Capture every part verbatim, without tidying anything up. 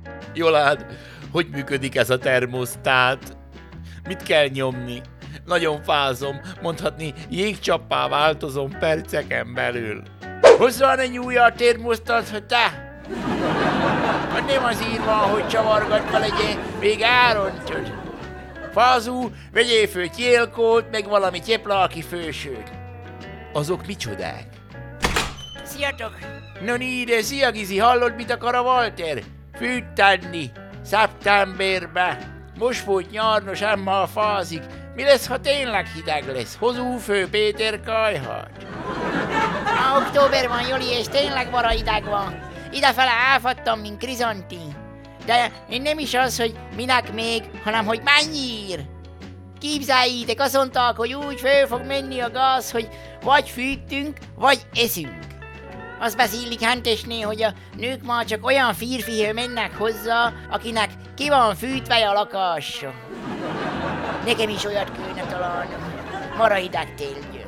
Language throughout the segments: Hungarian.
Jolád, hogy működik ez a termosztát? Mit kell nyomni? Nagyon fázom, mondhatni jégcsappá változom perceken belül. Hozzá ne nyúlja a termosztát, hogy te! Hát nem az írva, hogy csavargatva legyen, még elrontod. Fázú, vegyél föl tyélkót, meg valami tyeplalki fősőt. Azok micsodák? Sziatok! No ide, szia Gizi, hallod, mit akar a Walter? Fűt tenni, szeptemberbe. Most volt nyarnos, emma fázik. Mi lesz, ha tényleg hideg lesz? Hozú fő Péter kajhat. A október van, Joli, és tényleg vara hideg van. Idefele elfattam, mint krizanti. De én nem is az, hogy minek még, hanem hogy mennyire. Képzeljétek, azt mondták, hogy úgy föl fog menni a gáz, hogy vagy fűtünk, vagy eszünk. Azt beszélik Hentesnél, hogy a nők már csak olyan férfihez mennek hozzá, akinek ki van fűtve a lakása. Nekem is olyat kéne találnom. Mara hideg télgyön.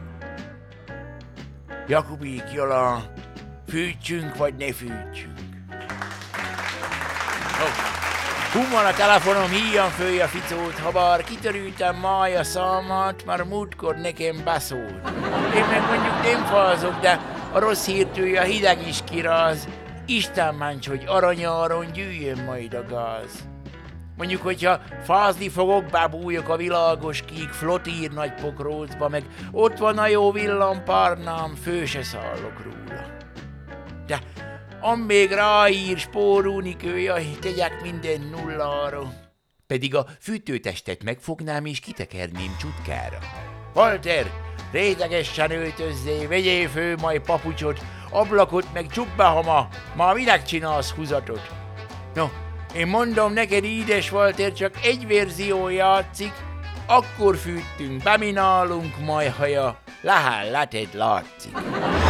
Jakubik, Jola, fűtsünk vagy ne fűtsünk. Oh. Hú van a telefonom, híjam föl a ficót, ha bár kitörültem máj a számat, már múltkor nekem beszólt. Én meg mondjuk nem fázok, de a rossz hírtől a hideg is kiráz. Isten ments, hogy aranyáron gyűjjön majd a gáz. Mondjuk, hogyha fázni fogok, bebújok a világos kék flotír nagy pokrócba, meg ott van a jó villampárnám, fő se szállok róla. De am még ráír spórunikő, jaj, tegyek minden nullára. Pedig a fűtőtestet megfognám és kitekerném csutkára. Walter, rétegesen öltözzé, vegyél fő majd papucsot, ablakot meg csukd be, ha ma, ma minek csinálsz húzatot? No, én mondom neked, édes Walter, csak egy verzió játszik, akkor fűtünk, beminálunk, majd haja, lehel leted látszik.